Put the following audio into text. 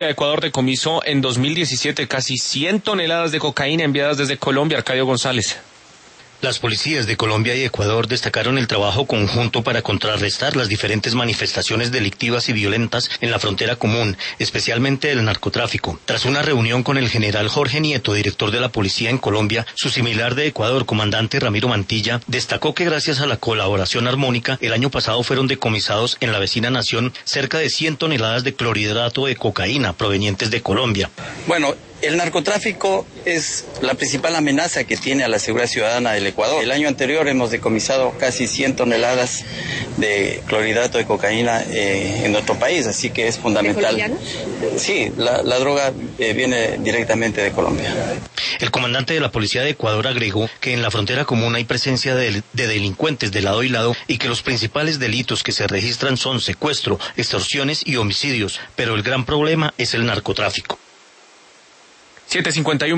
Ecuador decomisó en 2017 casi 100 toneladas de cocaína enviadas desde Colombia. Arcadio González. Las policías de Colombia y Ecuador destacaron el trabajo conjunto para contrarrestar las diferentes manifestaciones delictivas y violentas en la frontera común, especialmente el narcotráfico. Tras una reunión con el general Jorge Nieto, director de la policía en Colombia, su similar de Ecuador, comandante Ramiro Mantilla, destacó que gracias a la colaboración armónica, el año pasado fueron decomisados en la vecina nación cerca de 100 toneladas de clorhidrato de cocaína provenientes de Colombia. Bueno, el narcotráfico es la principal amenaza que tiene a la seguridad ciudadana del Ecuador. El año anterior hemos decomisado casi 100 toneladas de clorhidrato de cocaína en nuestro país, así que es fundamental. ¿De colombiano? Sí, la droga viene directamente de Colombia. El comandante de la policía de Ecuador agregó que en la frontera común hay presencia de delincuentes de lado y lado y que los principales delitos que se registran son secuestro, extorsiones y homicidios, pero el gran problema es el narcotráfico. 7:51